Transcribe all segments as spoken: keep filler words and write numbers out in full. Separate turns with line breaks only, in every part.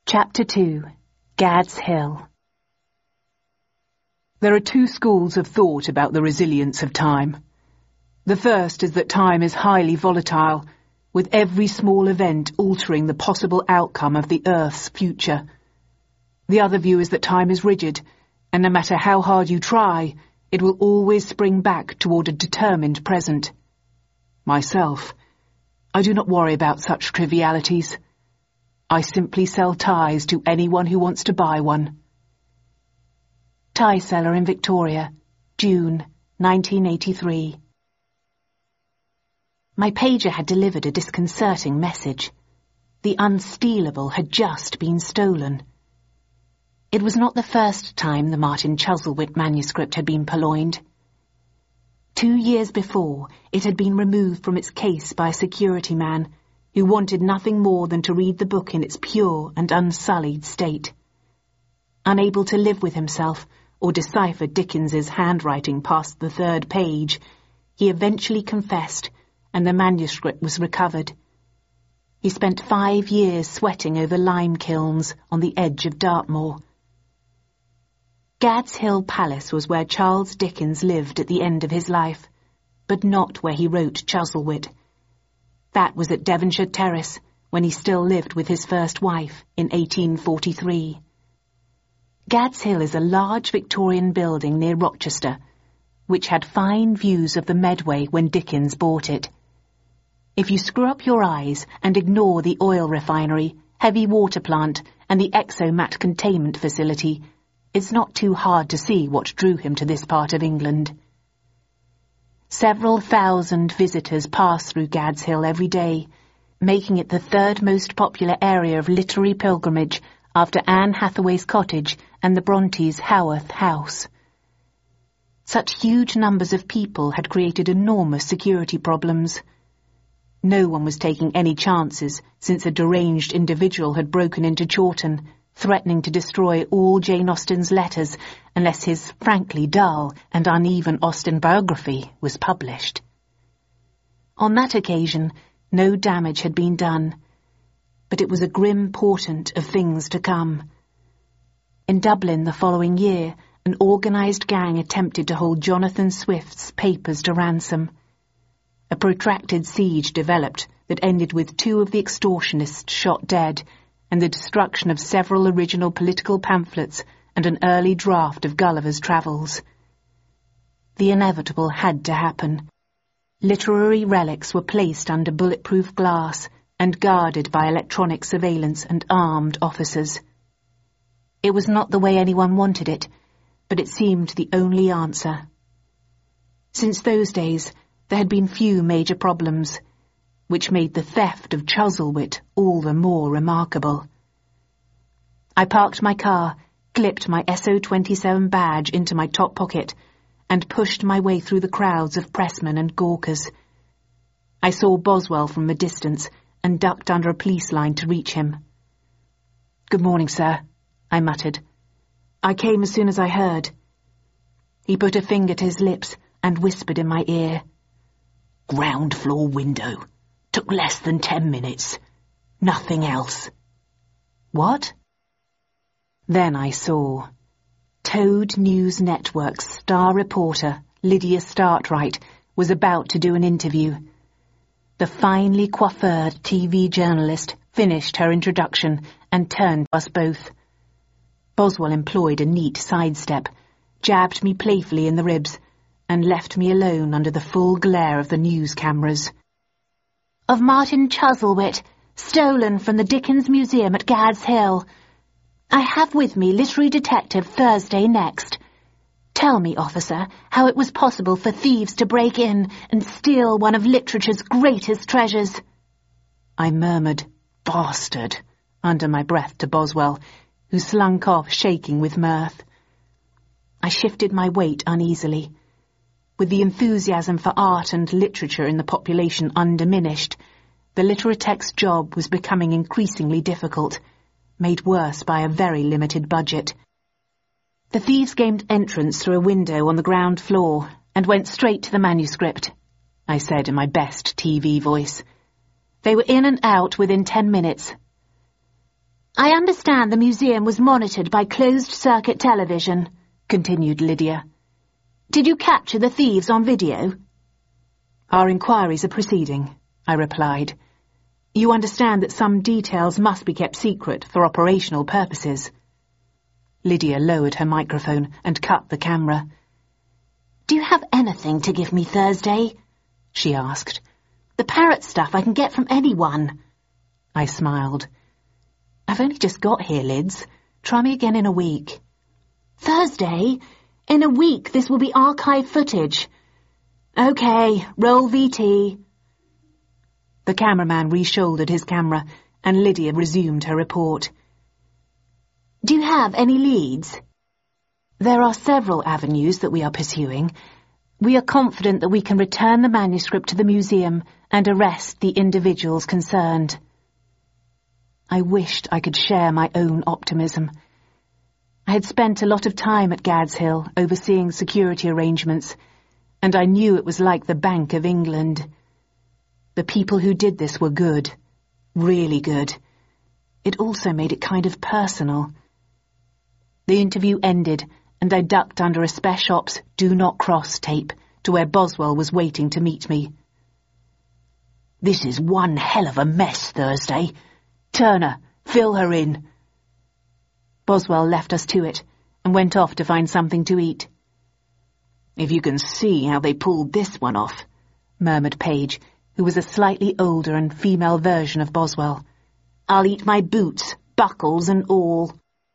Chapter two. Gad's Hill. There are two schools of thought about the resilience of time. The first is that time is highly volatile, with every small event altering the possible outcome of the Earth's future. The other view is that time is rigid, and no matter how hard you try, it will always spring back toward a determined present. Myself, I do not worry about such trivialities. I simply sell ties to anyone who wants to buy one. Tie Seller in Victoria, June, nineteen eighty-three. My pager had delivered a disconcerting message. The unstealable had just been stolen. It was not the first time the Martin Chuzzlewit manuscript had been purloined. Two years before, it had been removed from its case by a security man who wanted nothing more than to read the book in its pure and unsullied state. Unable to live with himself or decipher Dickens's handwriting past the third page, he eventually confessed, and the manuscript was recovered. He spent five years sweating over lime kilns on the edge of Dartmoor. Gad's Hill Palace was where Charles Dickens lived at the end of his life, but not where he wrote Chuzzlewit. That was at Devonshire Terrace, when he still lived with his first wife in eighteen forty-three. Gad's Hill is a large Victorian building near Rochester, which had fine views of the Medway when Dickens bought it. If you screw up your eyes and ignore the oil refinery, heavy water plant, and the Exomat containment facility, it's not too hard to see what drew him to this part of England. Several thousand visitors pass through Gad's Hill every day, making it the third most popular area of literary pilgrimage after Anne Hathaway's cottage and the Brontes' Haworth house. Such huge numbers of people had created enormous security problems. No one was taking any chances since a deranged individual had broken into Chawton, threatening to destroy all Jane Austen's letters unless his frankly dull and uneven Austen biography was published. On that occasion, no damage had been done, but it was a grim portent of things to come. In Dublin the following year, an organised gang attempted to hold Jonathan Swift's papers to ransom. A protracted siege developed that ended with two of the extortionists shot dead, and the destruction of several original political pamphlets and an early draft of Gulliver's Travels. The inevitable had to happen. Literary relics were placed under bulletproof glass and guarded by electronic surveillance and armed officers. It was not the way anyone wanted it, but it seemed the only answer. Since those days, there had been few major problems, which made the theft of Chuzzlewit all the more remarkable. I parked my car, clipped my S O twenty-seven badge into my top pocket, and pushed my way through the crowds of pressmen and gawkers. I saw Boswell from a distance and ducked under a police line to reach him. "Good morning, sir," I muttered. "I came as soon as I heard." He put a finger to his lips and whispered in my ear. "Ground floor window. Took less than ten minutes. Nothing else." "What?" Then I saw. Toad News Network's star reporter, Lydia Startright, was about to do an interview. The finely coiffured T V journalist finished her introduction and turned to us both. Boswell employed a neat sidestep, jabbed me playfully in the ribs, and left me alone under the full glare of the news cameras. "Of Martin Chuzzlewit, stolen from the Dickens Museum at Gad's Hill. I have with me literary detective Thursday next. Tell me, officer, how it was possible for thieves to break in and steal one of literature's greatest treasures." I murmured, "Bastard," under my breath to Boswell, who slunk off shaking with mirth. I shifted my weight uneasily. With the enthusiasm for art and literature in the population undiminished, the Literatech's job was becoming increasingly difficult, made worse by a very limited budget. The thieves gained entrance through a window on the ground floor and went straight to the manuscript, I said in my best T V voice. They were in and out within ten minutes. I understand the museum was monitored by closed-circuit television, continued Lydia. Did you capture the thieves on video? Our inquiries are proceeding, I replied. You understand that some details must be kept secret for operational purposes. Lydia lowered her microphone and cut the camera. Do you have anything to give me Thursday? She asked. The parrot stuff I can get from anyone. I smiled. I've only just got here, Lids. Try me again in a week. Thursday? In a week this will be archive footage. Okay, roll V T. The cameraman re-shouldered his camera and Lydia resumed her report. Do you have any leads? There are several avenues that we are pursuing. We are confident that we can return the manuscript to the museum and arrest the individuals concerned. I wished I could share my own optimism. I had spent a lot of time at Gad's Hill overseeing security arrangements, and I knew it was like the Bank of England. The people who did this were good, really good. It also made it kind of personal. The interview ended, and I ducked under a Spec Ops Do Not Cross tape to where Boswell was waiting to meet me. This is one hell of a mess, Thursday. Turner, fill her in. Boswell left us to it and went off to find something to eat. If you can see how they pulled this one off, murmured Paige, who was a slightly older and female version of Boswell. I'll eat my boots, buckles and all.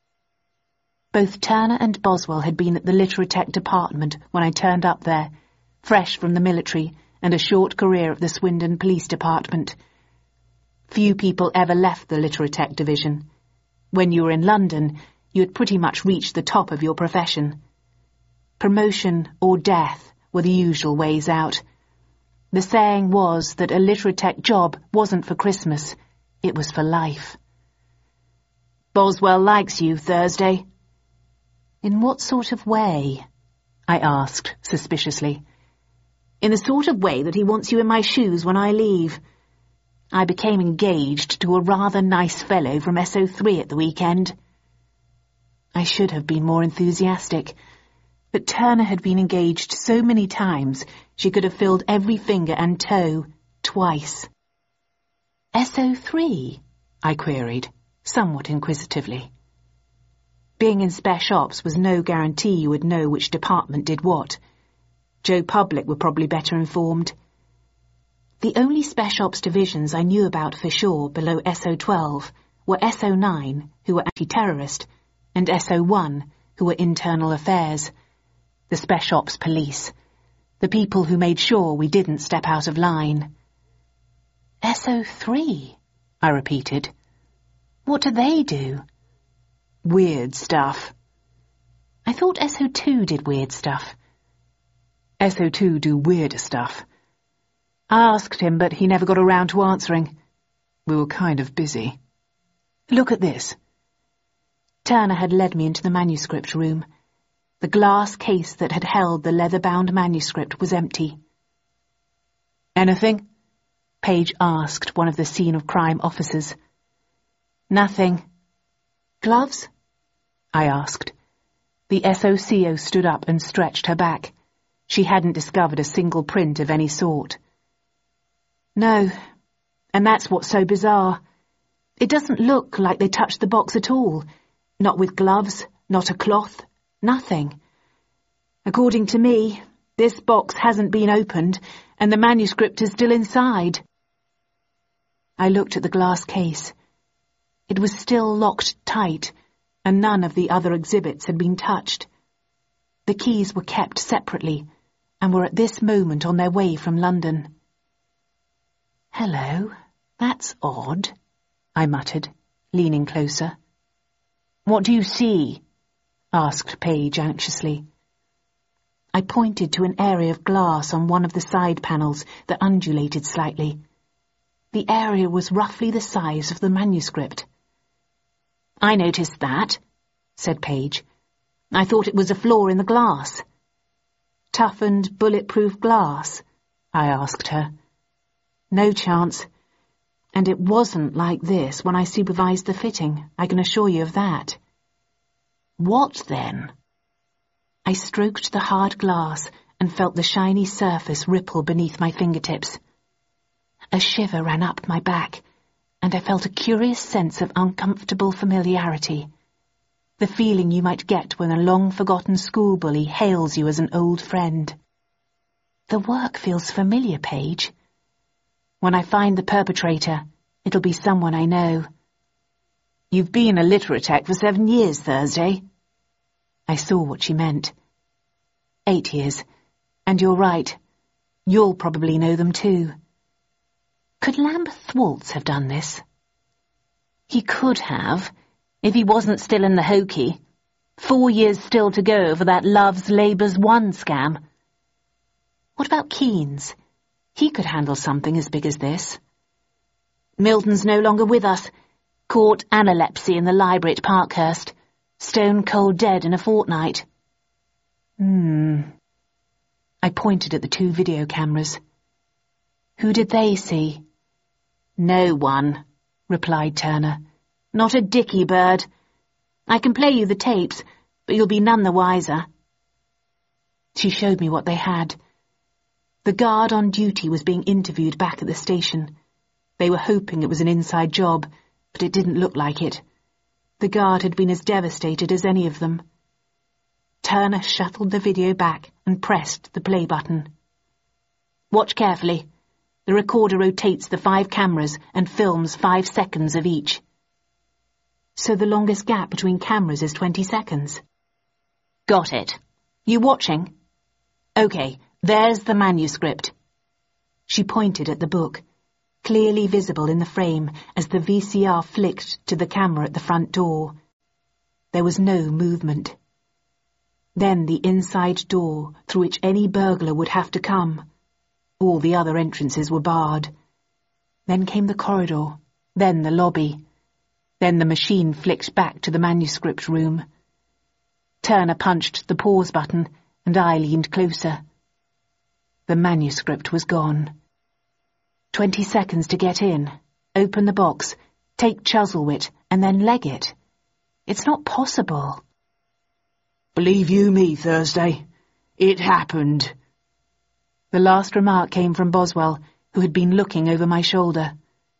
Both Turner and Boswell had been at the Literatech department when I turned up there, fresh from the military and a short career at the Swindon Police Department. Few people ever left the Literatech division. When you were in London, you had pretty much reached the top of your profession. Promotion or death were the usual ways out. The saying was that a Literatech job wasn't for Christmas, it was for life. Boswell likes you, Thursday. In what sort of way? I asked, suspiciously. In the sort of way that he wants you in my shoes when I leave. I became engaged to a rather nice fellow from S O three at the weekend. I should have been more enthusiastic, but Turner had been engaged so many times she could have filled every finger and toe twice. S O three? I queried, somewhat inquisitively. Being in Spec Ops was no guarantee you would know which department did what. Joe Public were probably better informed. The only Spec Ops divisions I knew about for sure below S O twelve were S O nine, who were anti-terrorist, and S O one, who were internal affairs. The Spec Ops police. The people who made sure we didn't step out of line. S O three, I repeated. What do they do? Weird stuff. I thought S O two did weird stuff. S O two do weirder stuff. I asked him, but he never got around to answering. We were kind of busy. Look at this. Turner had led me into the manuscript room. The glass case that had held the leather-bound manuscript was empty. Anything? Paige asked one of the scene-of-crime officers. Nothing. Gloves? I asked. The S O C O stood up and stretched her back. She hadn't discovered a single print of any sort. No, and that's what's so bizarre. It doesn't look like they touched the box at all. Not with gloves, not a cloth, nothing. According to me, this box hasn't been opened, and the manuscript is still inside. I looked at the glass case. It was still locked tight, and none of the other exhibits had been touched. The keys were kept separately, and were at this moment on their way from London. Hello, that's odd, I muttered, leaning closer. What do you see? Asked Paige anxiously. I pointed to an area of glass on one of the side panels that undulated slightly. The area was roughly the size of the manuscript. I noticed that, said Paige. I thought it was a flaw in the glass. Toughened, bulletproof glass? I asked her. No chance. And it wasn't like this when I supervised the fitting, I can assure you of that. What then? I stroked the hard glass and felt the shiny surface ripple beneath my fingertips. A shiver ran up my back, and I felt a curious sense of uncomfortable familiarity. The feeling you might get when a long-forgotten school bully hails you as an old friend. The work feels familiar, Paige. When I find the perpetrator, it'll be someone I know. You've been a Literatech for seven years, Thursday. I saw what she meant. Eight years. And you're right. You'll probably know them too. Could Lambeth Waltz have done this? He could have, if he wasn't still in the hokey. Four years still to go for that Love's Labour's One scam. What about Keynes? He could handle something as big as this. Milton's no longer with us. Caught analepsy in the library at Parkhurst. Stone cold dead in a fortnight. Hmm. I pointed at the two video cameras. Who did they see? No one, replied Turner. Not a dicky bird. I can play you the tapes, but you'll be none the wiser. She showed me what they had. The guard on duty was being interviewed back at the station. They were hoping it was an inside job, but it didn't look like it. The guard had been as devastated as any of them. Turner shuttled the video back and pressed the play button. Watch carefully. The recorder rotates the five cameras and films five seconds of each. So the longest gap between cameras is twenty seconds. Got it. You watching? Okay, there's the manuscript. She pointed at the book, clearly visible in the frame as the V C R flicked to the camera at the front door. There was no movement. Then the inside door through which any burglar would have to come. All the other entrances were barred. Then came the corridor, then the lobby. Then the machine flicked back to the manuscript room. Turner punched the pause button, and I leaned closer. The manuscript was gone. Twenty seconds to get in, open the box, take Chuzzlewit, and then leg it. It's not possible. Believe you me, Thursday. It happened. The last remark came from Boswell, who had been looking over my shoulder.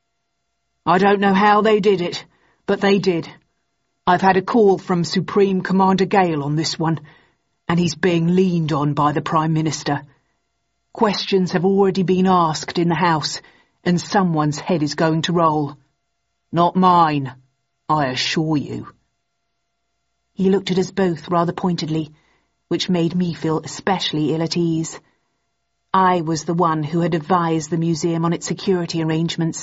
I don't know how they did it, but they did. I've had a call from Supreme Commander Gale on this one, and he's being leaned on by the Prime Minister. Questions have already been asked in the House, and someone's head is going to roll. Not mine, I assure you. He looked at us both rather pointedly, which made me feel especially ill at ease. I was the one who had advised the museum on its security arrangements.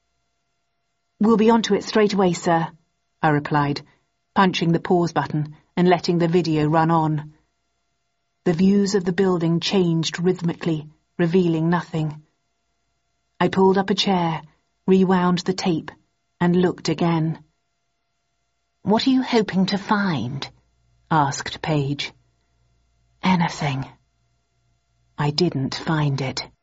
We'll be onto it straight away, sir, I replied, punching the pause button and letting the video run on. The views of the building changed rhythmically, revealing nothing. I pulled up a chair, rewound the tape, and looked again. What are you hoping to find? Asked Paige. Anything. I didn't find it.